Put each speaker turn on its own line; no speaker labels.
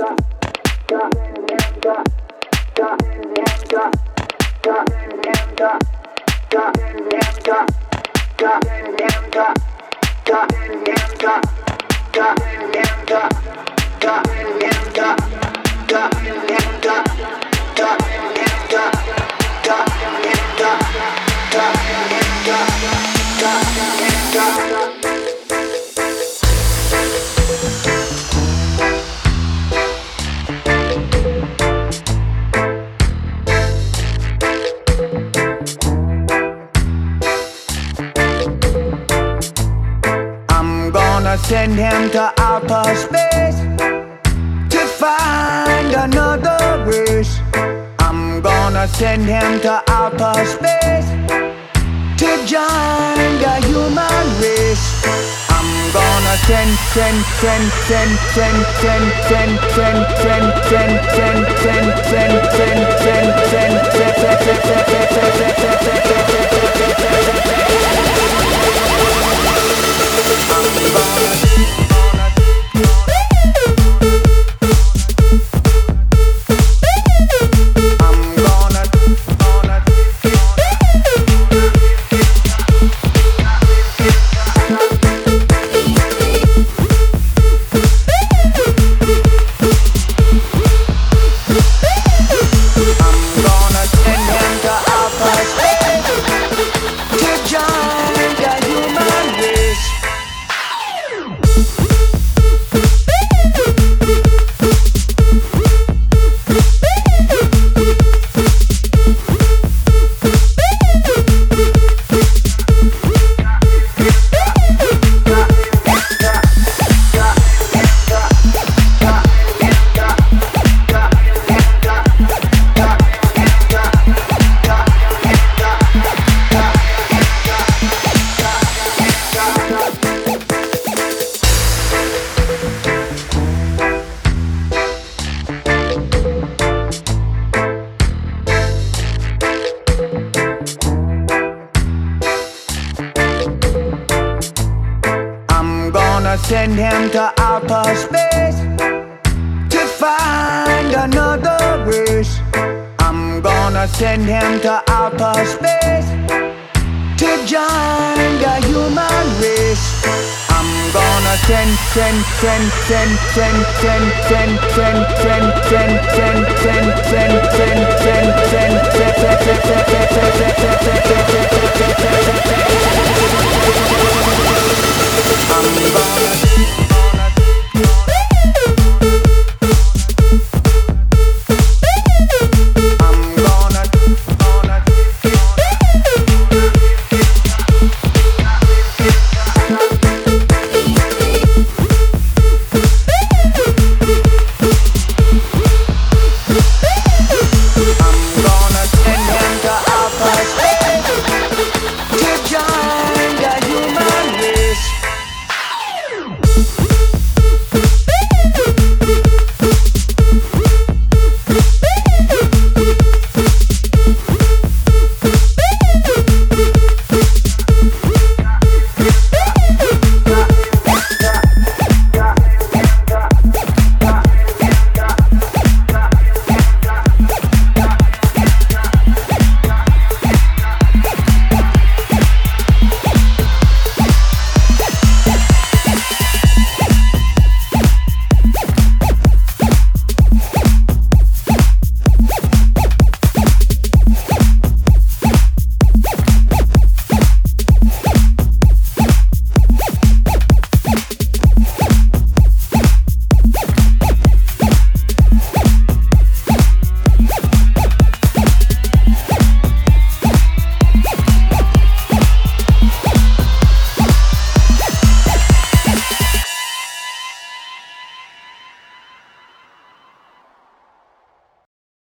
Send him to outer space to find another race. I'm gonna send him to outer space to join the human race. I'm gonna send him to outer space to find another race. I'm gonna send him to outer space to join the human race. I'm gonna to join the human race.